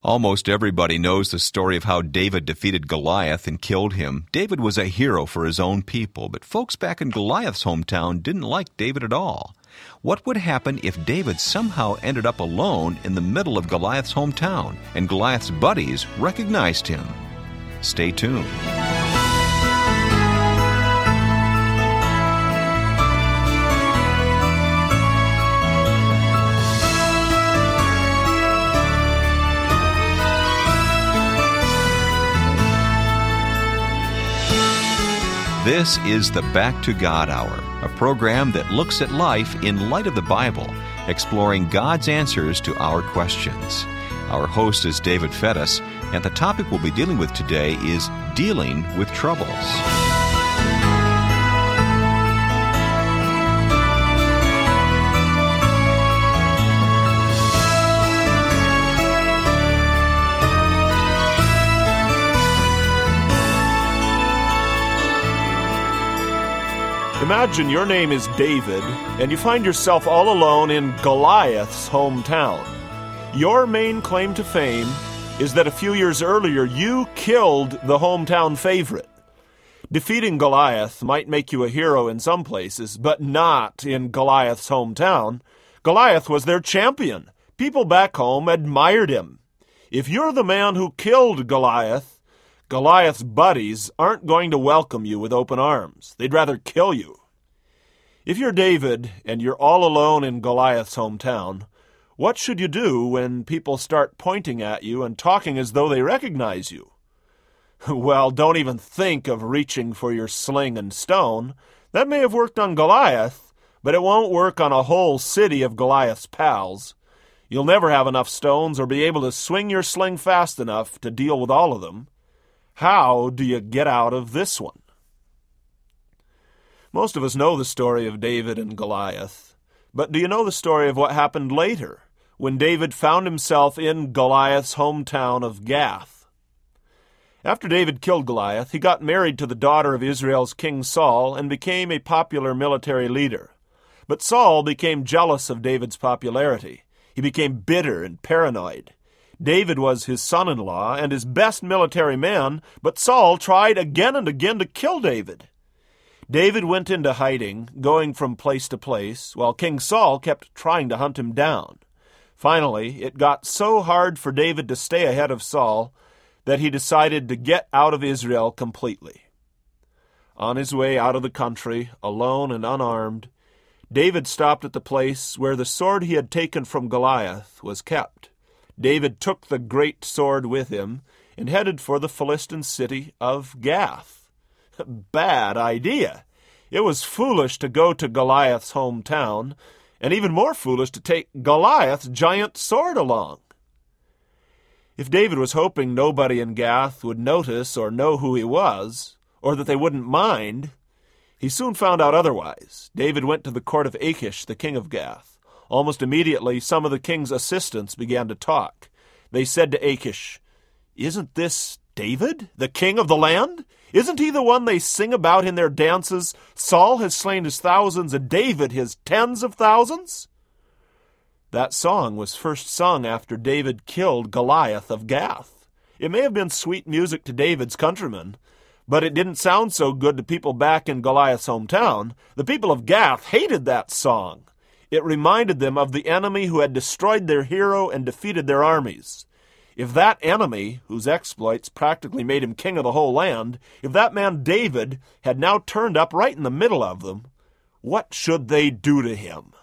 Almost everybody knows the story of how David defeated Goliath and killed him. David was a hero for his own people, but folks back in Goliath's hometown didn't like David at all. What would happen if David somehow ended up alone in the middle of Goliath's hometown and Goliath's buddies recognized him? Stay tuned. This is the Back to God Hour, a program that looks at life in light of the Bible, exploring God's answers to our questions. Our host is David Fettis, and the topic we'll be dealing with today is dealing with troubles. Imagine your name is David, and you find yourself all alone in Goliath's hometown. Your main claim to fame is that a few years earlier you killed the hometown favorite. Defeating Goliath might make you a hero in some places, but not in Goliath's hometown. Goliath was their champion. People back home admired him. If you're the man who killed Goliath, Goliath's buddies aren't going to welcome you with open arms. They'd rather kill you. If you're David and you're all alone in Goliath's hometown, what should you do when people start pointing at you and talking as though they recognize you? Well, don't even think of reaching for your sling and stone. That may have worked on Goliath, but it won't work on a whole city of Goliath's pals. You'll never have enough stones or be able to swing your sling fast enough to deal with all of them. How do you get out of this one? Most of us know the story of David and Goliath, but do you know the story of what happened later, when David found himself in Goliath's hometown of Gath? After David killed Goliath, he got married to the daughter of Israel's King Saul and became a popular military leader. But Saul became jealous of David's popularity. He became bitter and paranoid. David was his son-in-law and his best military man, but Saul tried again and again to kill David. David went into hiding, going from place to place, while King Saul kept trying to hunt him down. Finally, it got so hard for David to stay ahead of Saul that he decided to get out of Israel completely. On his way out of the country, alone and unarmed, David stopped at the place where the sword he had taken from Goliath was kept. David took the great sword with him and headed for the Philistine city of Gath. Bad idea. It was foolish to go to Goliath's hometown, and even more foolish to take Goliath's giant sword along. If David was hoping nobody in Gath would notice or know who he was, or that they wouldn't mind, he soon found out otherwise. David went to the court of Achish, the king of Gath. Almost immediately, some of the king's assistants began to talk. They said to Achish, "Isn't this David, the king of the land? Isn't he the one they sing about in their dances? Saul has slain his thousands, and David his tens of thousands?" That song was first sung after David killed Goliath of Gath. It may have been sweet music to David's countrymen, but it didn't sound so good to people back in Goliath's hometown. The people of Gath hated that song. It reminded them of the enemy who had destroyed their hero and defeated their armies. If that enemy, whose exploits practically made him king of the whole land, if that man David had now turned up right in the middle of them, what should they do to him?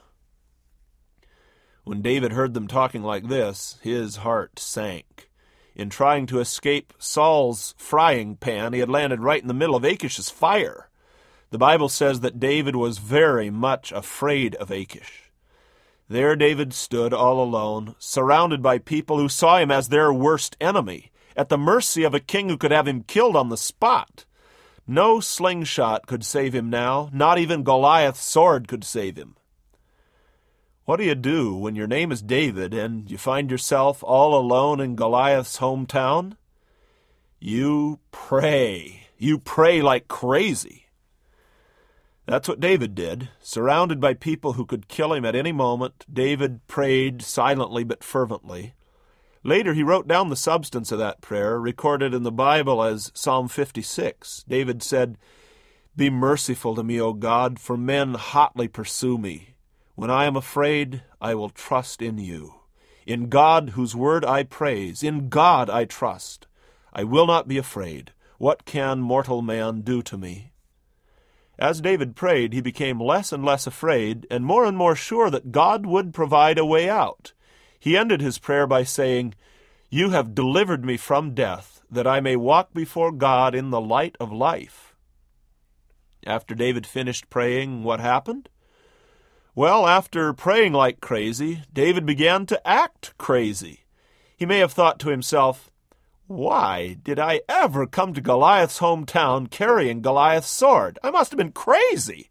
When David heard them talking like this, his heart sank. In trying to escape Saul's frying pan, he had landed right in the middle of Achish's fire. The Bible says that David was very much afraid of Achish. There David stood all alone, surrounded by people who saw him as their worst enemy, at the mercy of a king who could have him killed on the spot. No slingshot could save him now, not even Goliath's sword could save him. What do you do when your name is David and you find yourself all alone in Goliath's hometown? You pray. You pray like crazy. That's what David did. Surrounded by people who could kill him at any moment, David prayed silently but fervently. Later, he wrote down the substance of that prayer, recorded in the Bible as Psalm 56. David said, "Be merciful to me, O God, for men hotly pursue me. When I am afraid, I will trust in you. In God, whose word I praise, in God I trust. I will not be afraid. What can mortal man do to me?" As David prayed, he became less and less afraid and more sure that God would provide a way out. He ended his prayer by saying, "You have delivered me from death, that I may walk before God in the light of life." After David finished praying, what happened? Well, after praying like crazy, David began to act crazy. He may have thought to himself, "Why did I ever come to Goliath's hometown carrying Goliath's sword? I must have been crazy."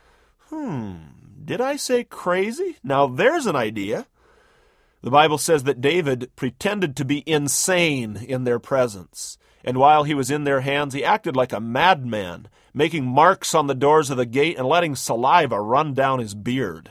Did I say crazy? Now there's an idea. The Bible says that David pretended to be insane in their presence, and while he was in their hands, he acted like a madman, making marks on the doors of the gate and letting saliva run down his beard.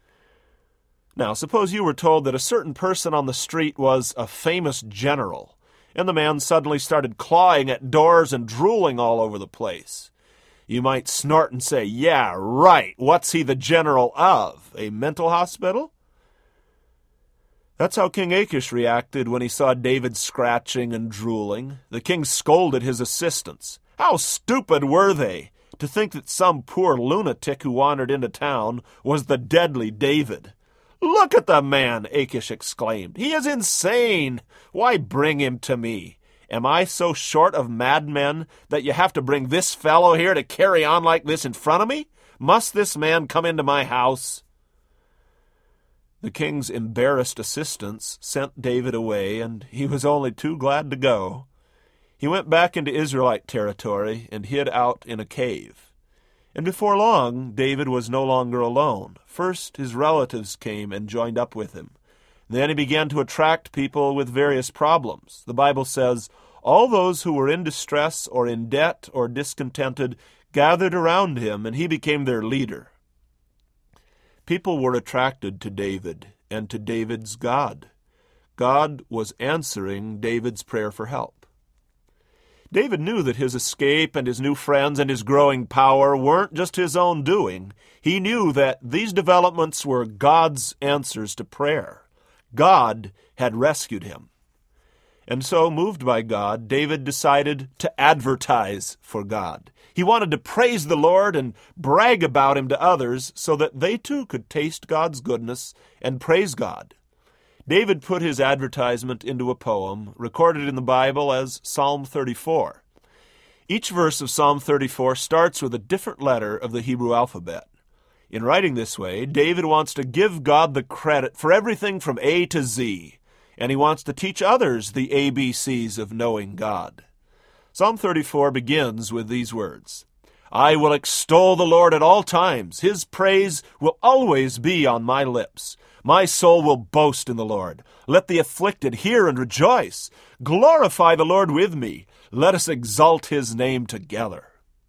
Now, suppose you were told that a certain person on the street was a famous general, and the man suddenly started clawing at doors and drooling all over the place. You might snort and say, "Yeah, right, what's he the general of? A mental hospital?" That's how King Achish reacted when he saw David scratching and drooling. The king scolded his assistants. How stupid were they to think that some poor lunatic who wandered into town was the deadly David? "Look at the man," Achish exclaimed. "He is insane. Why bring him to me? Am I so short of madmen that you have to bring this fellow here to carry on like this in front of me? Must this man come into my house?" The king's embarrassed assistants sent David away, and he was only too glad to go. He went back into Israelite territory and hid out in a cave. And before long, David was no longer alone. First, his relatives came and joined up with him. Then he began to attract people with various problems. The Bible says, all those who were in distress or in debt or discontented gathered around him, and he became their leader. People were attracted to David and to David's God. God was answering David's prayer for help. David knew that his escape and his new friends and his growing power weren't just his own doing. He knew that these developments were God's answers to prayer. God had rescued him. And so, moved by God, David decided to advertise for God. He wanted to praise the Lord and brag about him to others so that they too could taste God's goodness and praise God. David put his advertisement into a poem recorded in the Bible as Psalm 34. Each verse of Psalm 34 starts with a different letter of the Hebrew alphabet. In writing this way, David wants to give God the credit for everything from A to Z, and he wants to teach others the ABCs of knowing God. Psalm 34 begins with these words, "I will extol the Lord at all times. His praise will always be on my lips. My soul will boast in the Lord. Let the afflicted hear and rejoice. Glorify the Lord with me. Let us exalt his name together."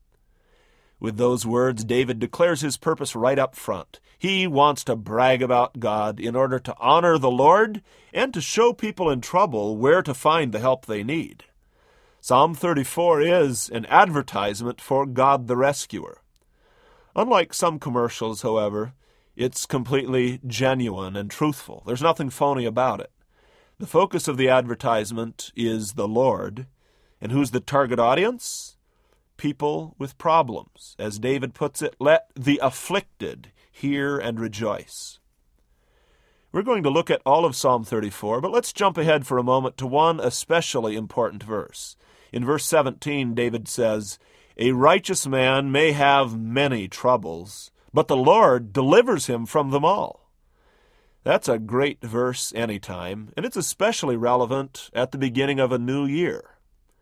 With those words, David declares his purpose right up front. He wants to brag about God in order to honor the Lord and to show people in trouble where to find the help they need. Psalm 34 is an advertisement for God the Rescuer. Unlike some commercials, however, it's completely genuine and truthful. There's nothing phony about it. The focus of the advertisement is the Lord. And who's the target audience? People with problems. As David puts it, let the afflicted hear and rejoice. We're going to look at all of Psalm 34, but let's jump ahead for a moment to one especially important verse. In verse 17, David says, "A righteous man may have many troubles, but the Lord delivers him from them all." That's a great verse anytime, and it's especially relevant at the beginning of a new year.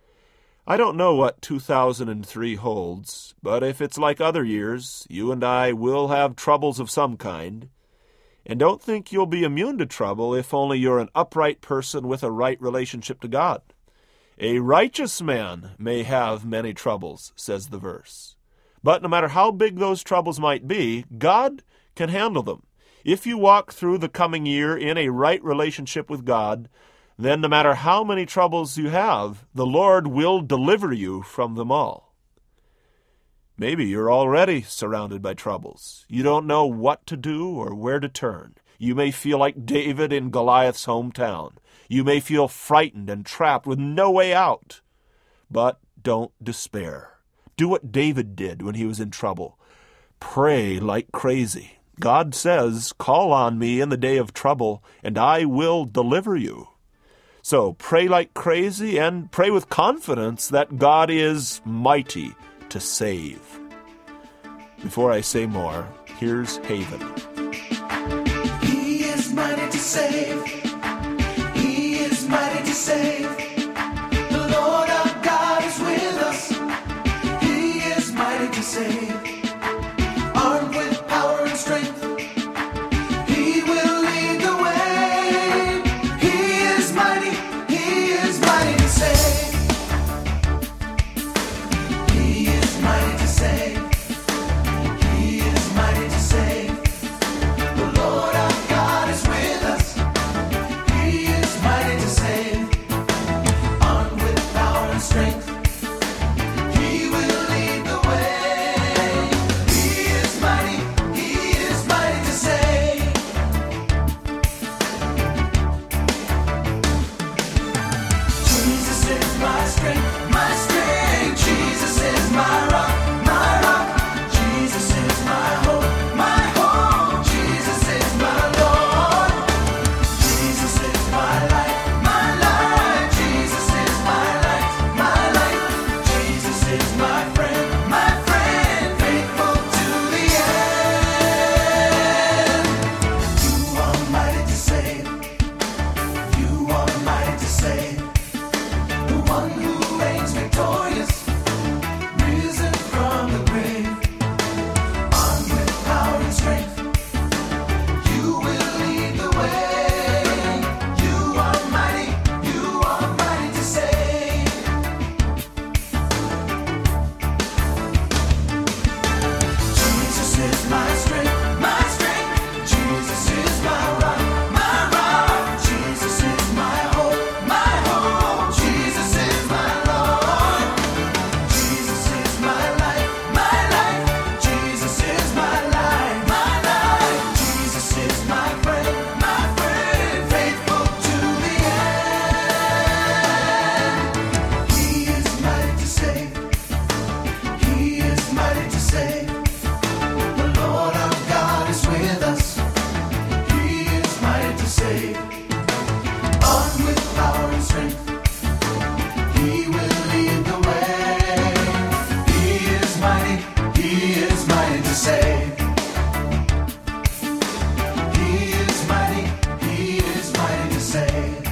I don't know what 2003 holds, but if it's like other years, you and I will have troubles of some kind. And don't think you'll be immune to trouble if only you're an upright person with a right relationship to God. "A righteous man may have many troubles," says the verse. But no matter how big those troubles might be, God can handle them. If you walk through the coming year in a right relationship with God, then no matter how many troubles you have, the Lord will deliver you from them all. Maybe you're already surrounded by troubles. You don't know what to do or where to turn. You may feel like David in Goliath's hometown. You may feel frightened and trapped with no way out. But don't despair. Do what David did when he was in trouble. Pray like crazy. God says, "Call on me in the day of trouble, and I will deliver you." So pray like crazy and pray with confidence that God is mighty to save. Before I say more, here's Haven. He is mighty to save. He is mighty to save. The Lord our God is with us. He is mighty to save. Armed with power and strength, He will lead the way. He is mighty to save. He is mighty to save. He is mighty to save. The Lord our God is with us. He is mighty to save. Armed with power and strength, He will lead the way. He is mighty to save. Jesus is my strength, my strength. Jesus is my rock, my rock. Jesus is my hope, my hope. Jesus is my Lord. Jesus is my life, my life. Jesus is my light, my light. Jesus is my friend, faithful to the end. You are mighty to save. You are mighty to save. The one who reigns victorious, risen from the grave. Armed with power and strength, You will lead the way. You are mighty to save. Jesus is my strength, my strength. Jesus is my rock, my rock. Jesus is my hope, my hope. Jesus is my Lord. Jesus is my life, my life. Jesus is my life, my life. Jesus is my friend, faithful to the end. He is mighty to save. He is mighty to save. The Lord our God is with us. He is mighty to save. Armed with power and strength, He will lead the way. He is mighty to save. He is mighty to save.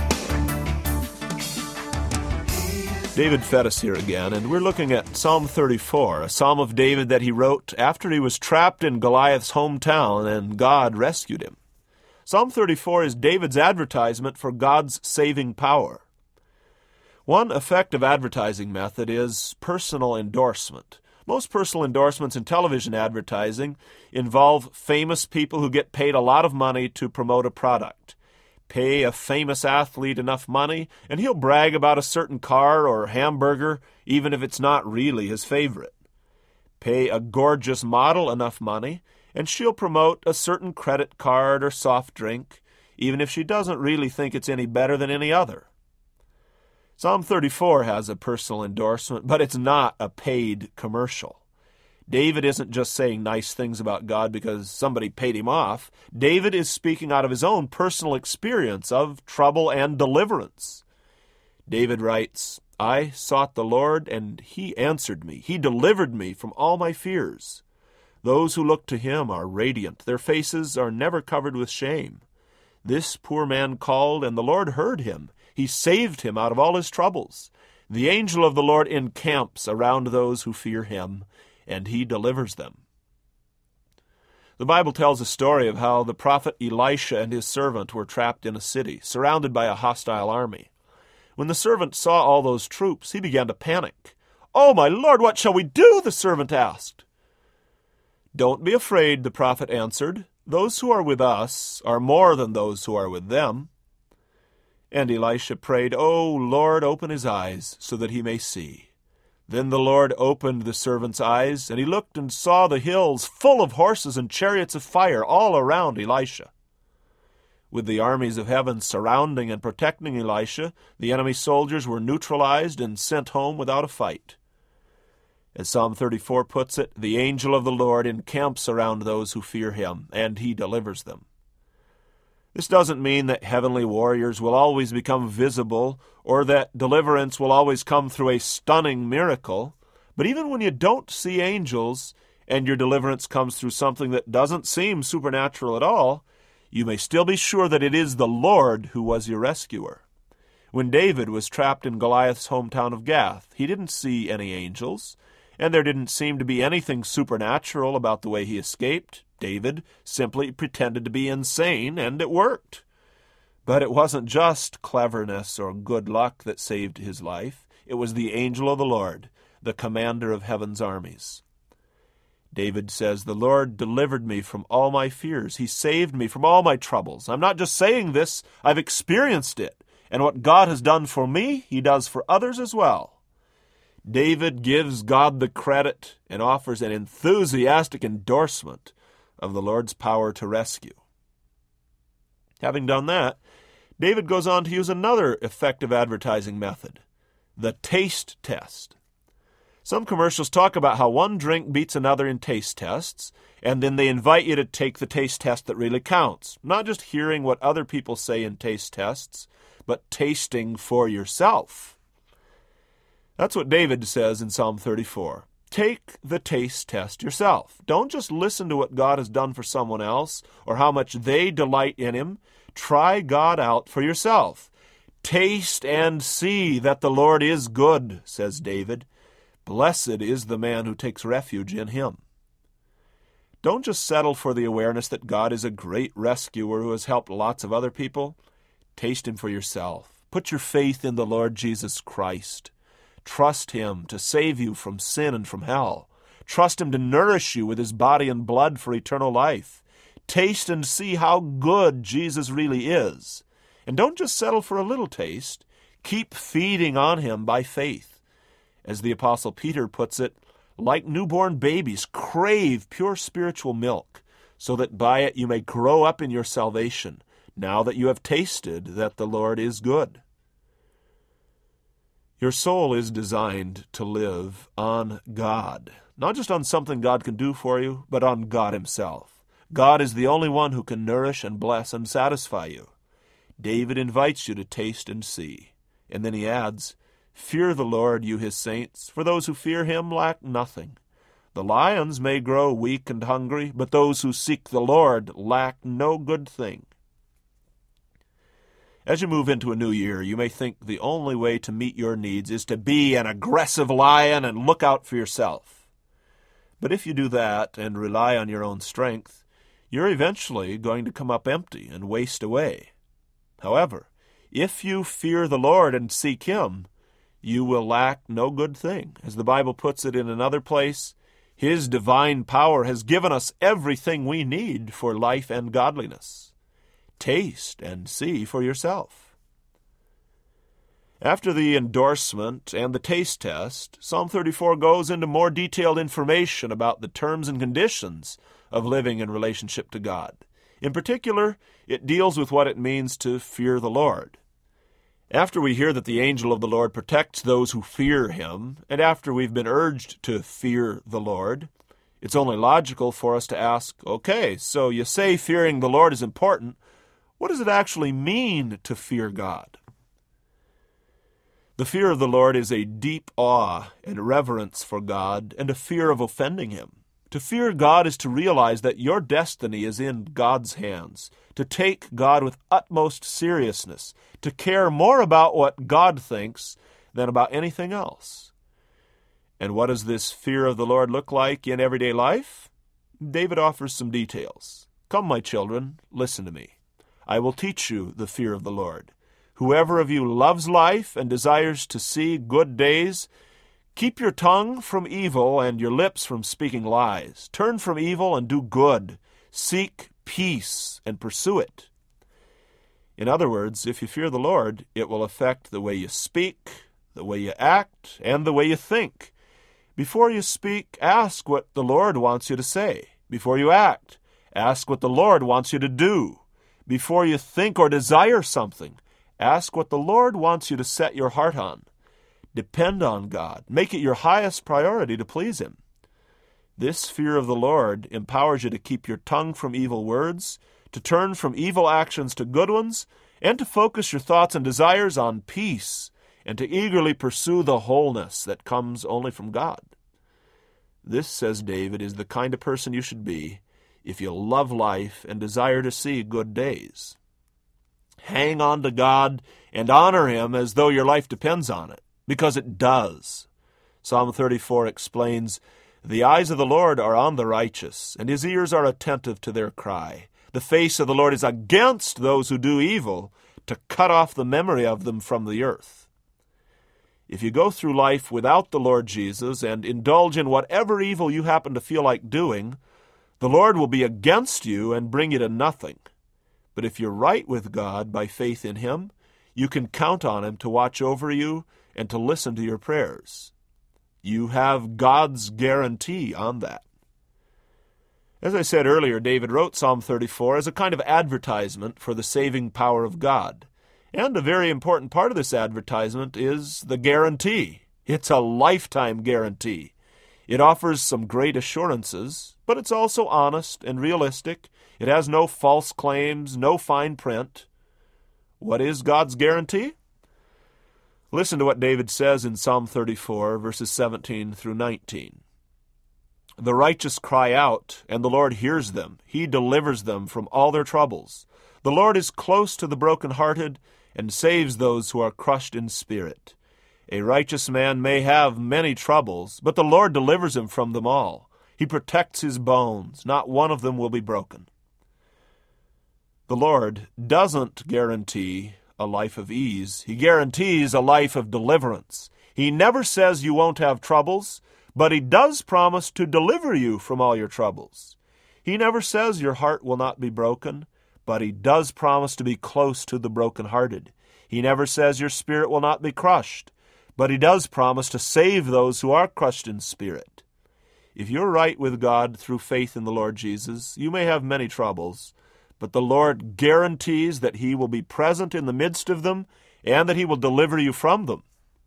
David fed us here again, and we're looking at Psalm 34, a psalm of David that he wrote after he was trapped in Goliath's hometown and God rescued him. Psalm 34 is David's advertisement for God's saving power. One effective advertising method is personal endorsement. Most personal endorsements in television advertising involve famous people who get paid a lot of money to promote a product. Pay a famous athlete enough money, and he'll brag about a certain car or hamburger, even if it's not really his favorite. Pay a gorgeous model enough money, and she'll promote a certain credit card or soft drink, even if she doesn't really think it's any better than any other. Psalm 34 has a personal endorsement, but it's not a paid commercial. David isn't just saying nice things about God because somebody paid him off. David is speaking out of his own personal experience of trouble and deliverance. David writes, "I sought the Lord, and He answered me. He delivered me from all my fears. Those who look to Him are radiant. Their faces are never covered with shame. This poor man called, and the Lord heard him. He saved him out of all his troubles. The angel of the Lord encamps around those who fear Him, and He delivers them." The Bible tells a story of how the prophet Elisha and his servant were trapped in a city, surrounded by a hostile army. When the servant saw all those troops, he began to panic. "Oh, my Lord, what shall we do?" the servant asked. "Don't be afraid," the prophet answered. "Those who are with us are more than those who are with them." And Elisha prayed, "O Lord, open his eyes, so that he may see." Then the Lord opened the servant's eyes, and he looked and saw the hills full of horses and chariots of fire all around Elisha. With the armies of heaven surrounding and protecting Elisha, the enemy soldiers were neutralized and sent home without a fight. As Psalm 34 puts it, the angel of the Lord encamps around those who fear him, and he delivers them. This doesn't mean that heavenly warriors will always become visible or that deliverance will always come through a stunning miracle. But even when you don't see angels and your deliverance comes through something that doesn't seem supernatural at all, you may still be sure that it is the Lord who was your rescuer. When David was trapped in Goliath's hometown of Gath, he didn't see any angels, and there didn't seem to be anything supernatural about the way he escaped. David simply pretended to be insane, and it worked. But it wasn't just cleverness or good luck that saved his life. It was the angel of the Lord, the commander of heaven's armies. David says, "The Lord delivered me from all my fears. He saved me from all my troubles." I'm not just saying this, I've experienced it. And what God has done for me, he does for others as well. David gives God the credit and offers an enthusiastic endorsement of the Lord's power to rescue. Having done that, David goes on to use another effective advertising method, the taste test. Some commercials talk about how one drink beats another in taste tests, and then they invite you to take the taste test that really counts. Not just hearing what other people say in taste tests, but tasting for yourself. That's what David says in Psalm 34. Take the taste test yourself. Don't just listen to what God has done for someone else or how much they delight in him. Try God out for yourself. Taste and see that the Lord is good, says David. Blessed is the man who takes refuge in him. Don't just settle for the awareness that God is a great rescuer who has helped lots of other people. Taste him for yourself. Put your faith in the Lord Jesus Christ. Trust him to save you from sin and from hell. Trust him to nourish you with his body and blood for eternal life. Taste and see how good Jesus really is. And don't just settle for a little taste. Keep feeding on him by faith. As the Apostle Peter puts it, like newborn babies, crave pure spiritual milk, so that by it you may grow up in your salvation, now that you have tasted that the Lord is good. Your soul is designed to live on God, not just on something God can do for you, but on God himself. God is the only one who can nourish and bless and satisfy you. David invites you to taste and see. And then he adds, "Fear the Lord, you his saints, for those who fear him lack nothing. The lions may grow weak and hungry, but those who seek the Lord lack no good thing." As you move into a new year, you may think the only way to meet your needs is to be an aggressive lion and look out for yourself. But if you do that and rely on your own strength, you're eventually going to come up empty and waste away. However, if you fear the Lord and seek him, you will lack no good thing. As the Bible puts it in another place, his divine power has given us everything we need for life and godliness. Taste and see for yourself. After the endorsement and the taste test, Psalm 34 goes into more detailed information about the terms and conditions of living in relationship to God. In particular, it deals with what it means to fear the Lord. After we hear that the angel of the Lord protects those who fear him, and after we've been urged to fear the Lord, it's only logical for us to ask, okay, so you say fearing the Lord is important. What does it actually mean to fear God? The fear of the Lord is a deep awe and reverence for God and a fear of offending him. To fear God is to realize that your destiny is in God's hands, to take God with utmost seriousness, to care more about what God thinks than about anything else. And what does this fear of the Lord look like in everyday life? David offers some details. "Come, my children, listen to me. I will teach you the fear of the Lord. Whoever of you loves life and desires to see good days, keep your tongue from evil and your lips from speaking lies. Turn from evil and do good. Seek peace and pursue it." In other words, if you fear the Lord, it will affect the way you speak, the way you act, and the way you think. Before you speak, ask what the Lord wants you to say. Before you act, ask what the Lord wants you to do. Before you think or desire something, ask what the Lord wants you to set your heart on. Depend on God. Make it your highest priority to please Him. This fear of the Lord empowers you to keep your tongue from evil words, to turn from evil actions to good ones, and to focus your thoughts and desires on peace, and to eagerly pursue the wholeness that comes only from God. This, says David, is the kind of person you should be if you love life and desire to see good days. Hang on to God and honor Him as though your life depends on it, because it does. Psalm 34 explains, "The eyes of the Lord are on the righteous, and His ears are attentive to their cry. The face of the Lord is against those who do evil, to cut off the memory of them from the earth." If you go through life without the Lord Jesus and indulge in whatever evil you happen to feel like doing, the Lord will be against you and bring you to nothing. But if you're right with God by faith in Him, you can count on Him to watch over you and to listen to your prayers. You have God's guarantee on that. As I said earlier, David wrote Psalm 34 as a kind of advertisement for the saving power of God. And a very important part of this advertisement is the guarantee. It's a lifetime guarantee. It offers some great assurances, but it's also honest and realistic. It has no false claims, no fine print. What is God's guarantee? Listen to what David says in Psalm 34, verses 17 through 19. "The righteous cry out, and the Lord hears them. He delivers them from all their troubles. The Lord is close to the brokenhearted and saves those who are crushed in spirit. A righteous man may have many troubles, but the Lord delivers him from them all. He protects his bones. Not one of them will be broken." The Lord doesn't guarantee a life of ease. He guarantees a life of deliverance. He never says you won't have troubles, but He does promise to deliver you from all your troubles. He never says your heart will not be broken, but He does promise to be close to the brokenhearted. He never says your spirit will not be crushed, but He does promise to save those who are crushed in spirit. If you're right with God through faith in the Lord Jesus, you may have many troubles, but the Lord guarantees that He will be present in the midst of them and that He will deliver you from them.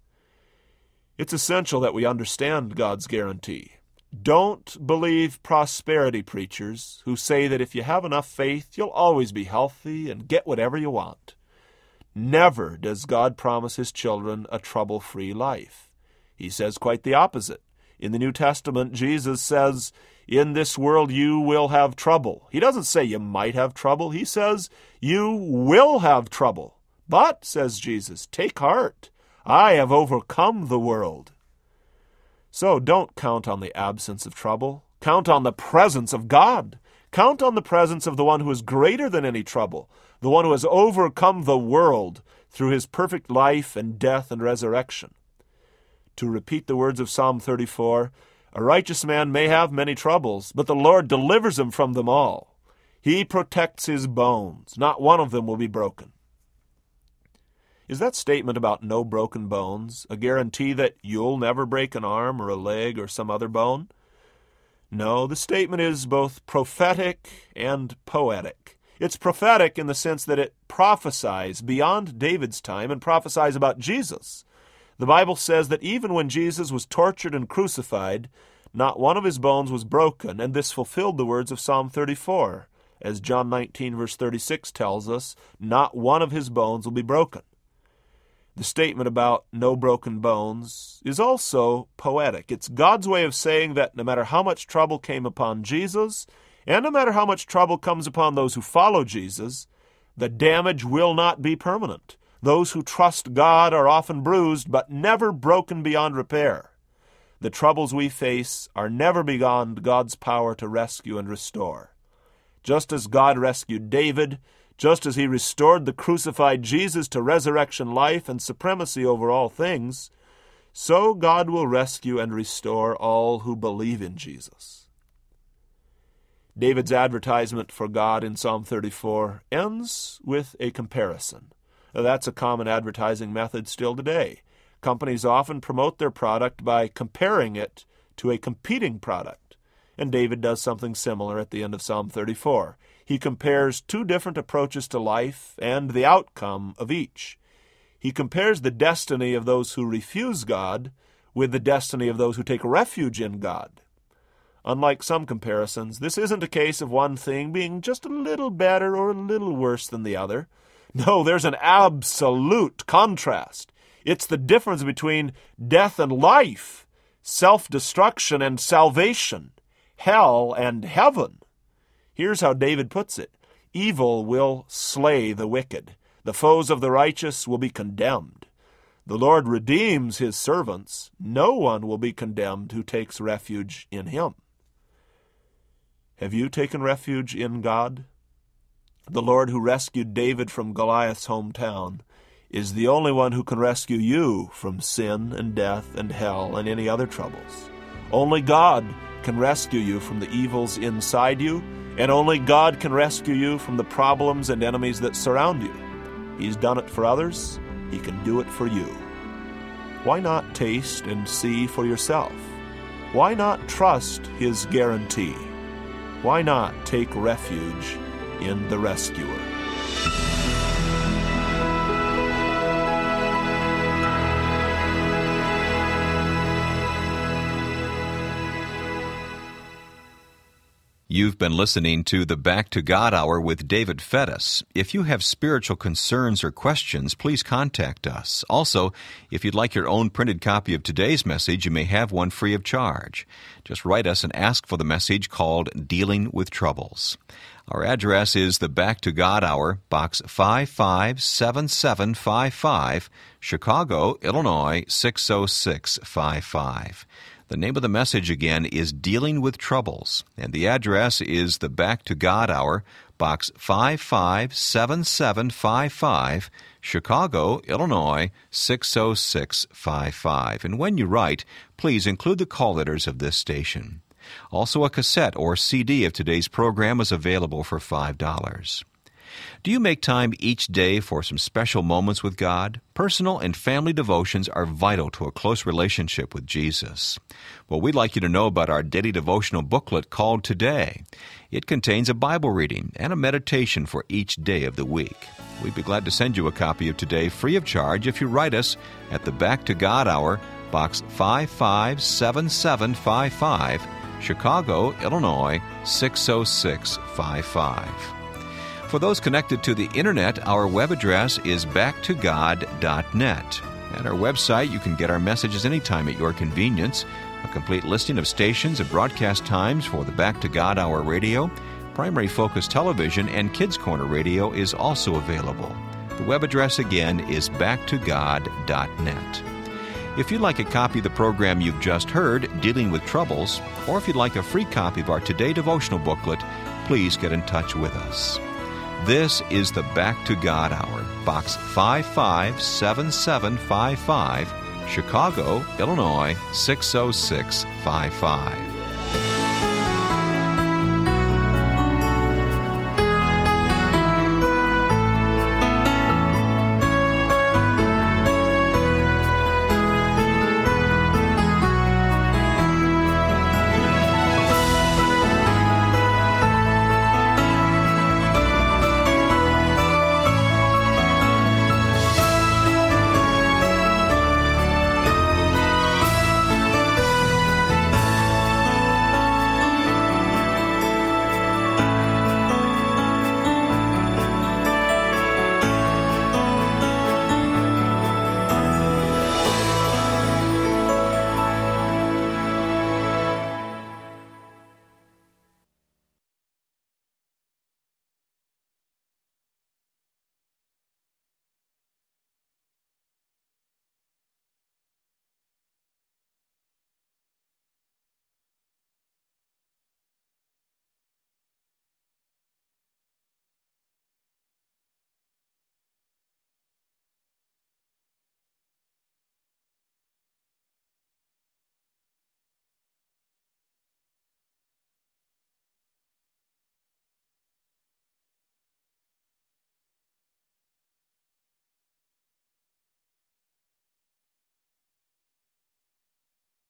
It's essential that we understand God's guarantee. Don't believe prosperity preachers who say that if you have enough faith, you'll always be healthy and get whatever you want. Never does God promise His children a trouble-free life. He says quite the opposite. In the New Testament, Jesus says, "In this world you will have trouble." He doesn't say you might have trouble. He says you will have trouble. "But," says Jesus, "take heart. I have overcome the world." So don't count on the absence of trouble. Count on the presence of God. Count on the presence of the one who is greater than any trouble, the one who has overcome the world through His perfect life and death and resurrection. To repeat the words of Psalm 34, "A righteous man may have many troubles, but the Lord delivers him from them all. He protects his bones. Not one of them will be broken." Is that statement about no broken bones a guarantee that you'll never break an arm or a leg or some other bone? No, the statement is both prophetic and poetic. It's prophetic in the sense that it prophesies beyond David's time and prophesies about Jesus. The Bible says that even when Jesus was tortured and crucified, not one of His bones was broken, and this fulfilled the words of Psalm 34. As John 19, verse 36 tells us, not one of His bones will be broken. The statement about no broken bones is also poetic. It's God's way of saying that no matter how much trouble came upon Jesus, and no matter how much trouble comes upon those who follow Jesus, the damage will not be permanent. Those who trust God are often bruised, but never broken beyond repair. The troubles we face are never beyond God's power to rescue and restore. Just as God rescued David, just as He restored the crucified Jesus to resurrection life and supremacy over all things, so God will rescue and restore all who believe in Jesus. David's advertisement for God in Psalm 34 ends with a comparison. That's a common advertising method still today. Companies often promote their product by comparing it to a competing product. And David does something similar at the end of Psalm 34. He compares two different approaches to life and the outcome of each. He compares the destiny of those who refuse God with the destiny of those who take refuge in God. Unlike some comparisons, this isn't a case of one thing being just a little better or a little worse than the other. No, there's an absolute contrast. It's the difference between death and life, self-destruction and salvation, hell and heaven. Here's how David puts it. Evil will slay the wicked. The foes of the righteous will be condemned. The Lord redeems his servants. No one will be condemned who takes refuge in him. Have you taken refuge in God? The Lord who rescued David from Goliath's hometown is the only one who can rescue you from sin and death and hell and any other troubles. Only God can rescue you from the evils inside you, and only God can rescue you from the problems and enemies that surround you. He's done it for others. He can do it for you. Why not taste and see for yourself? Why not trust his guarantee? Why not take refuge in the rescuer? You've been listening to the Back to God Hour with David Fettis. If you have spiritual concerns or questions, please contact us. Also, if you'd like your own printed copy of today's message, you may have one free of charge. Just write us and ask for the message called Dealing with Troubles. Our address is the Back to God Hour, Box 557755, Chicago, Illinois 60655. The name of the message again is Dealing with Troubles, and the address is the Back to God Hour, Box 557755, Chicago, Illinois 60655. And when you write, please include the call letters of this station. Also, a cassette or CD of today's program is available for $5. Do you make time each day for some special moments with God? Personal and family devotions are vital to a close relationship with Jesus. Well, we'd like you to know about our daily devotional booklet called Today. It contains a Bible reading and a meditation for each day of the week. We'd be glad to send you a copy of Today free of charge if you write us at the Back to God Hour, Box 557755, Chicago, Illinois 60655. For those connected to the Internet, our web address is backtogod.net. At our website, you can get our messages anytime at your convenience. A complete listing of stations and broadcast times for the Back to God Hour radio, Primary Focus Television, and Kids Corner Radio is also available. The web address again is backtogod.net. If you'd like a copy of the program you've just heard, Dealing with Troubles, or if you'd like a free copy of our Today devotional booklet, please get in touch with us. This is the Back to God Hour, Box 557755, Chicago, Illinois 60655.